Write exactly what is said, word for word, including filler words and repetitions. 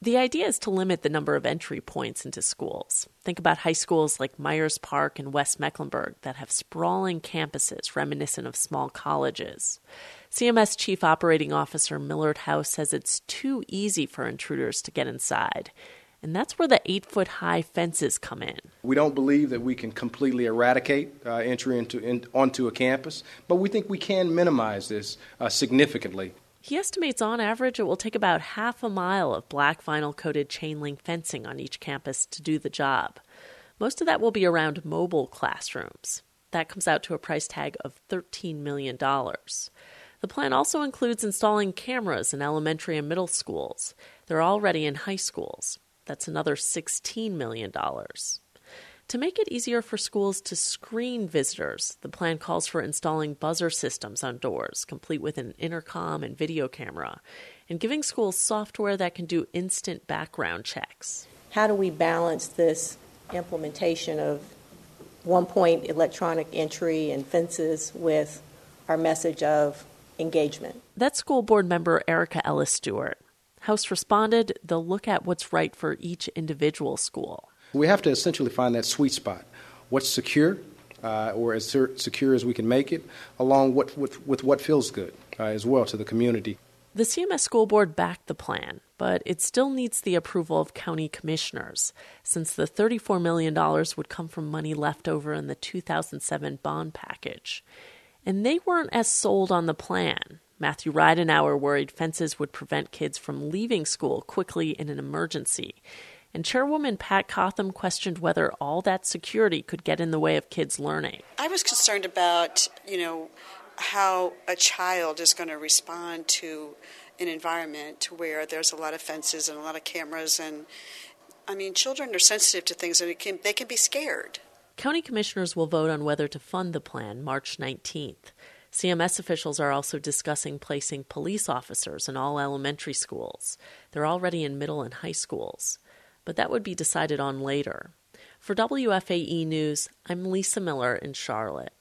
The idea is to limit the number of entry points into schools. Think about high schools like Myers Park and West Mecklenburg that have sprawling campuses reminiscent of small colleges. C M S Chief Operating Officer Millard House says it's too easy for intruders to get inside. And that's where the eight-foot-high fences come in. We don't believe that we can completely eradicate uh, entry into in, onto a campus, but we think we can minimize this uh, significantly. He estimates on average it will take about half a mile of black vinyl-coated chain-link fencing on each campus to do the job. Most of that will be around mobile classrooms. That comes out to a price tag of thirteen million dollars. The plan also includes installing cameras in elementary and middle schools. They're already in high schools. That's another sixteen million dollars. To make it easier for schools to screen visitors, the plan calls for installing buzzer systems on doors, complete with an intercom and video camera, and giving schools software that can do instant background checks. How do we balance this implementation of one-point electronic entry and fences with our message of engagement? That's school board member Erica Ellis Stewart. House responded, they'll look at what's right for each individual school. We have to essentially find that sweet spot. What's secure, uh, or as secure as we can make it, along what, with, with what feels good uh, as well to the community. The C M S School Board backed the plan, but it still needs the approval of county commissioners, since the thirty-four million dollars would come from money left over in the two thousand seven bond package. And they weren't as sold on the plan. Matthew Ridenauer worried fences would prevent kids from leaving school quickly in an emergency. And Chairwoman Pat Cotham questioned whether all that security could get in the way of kids learning. I was concerned about, you know, how a child is going to respond to an environment where there's a lot of fences and a lot of cameras. And, I mean, children are sensitive to things, and it can, they can be scared. County commissioners will vote on whether to fund the plan March nineteenth. C M S officials are also discussing placing police officers in all elementary schools. They're already in middle and high schools. But that would be decided on later. For W F A E News, I'm Lisa Miller in Charlotte.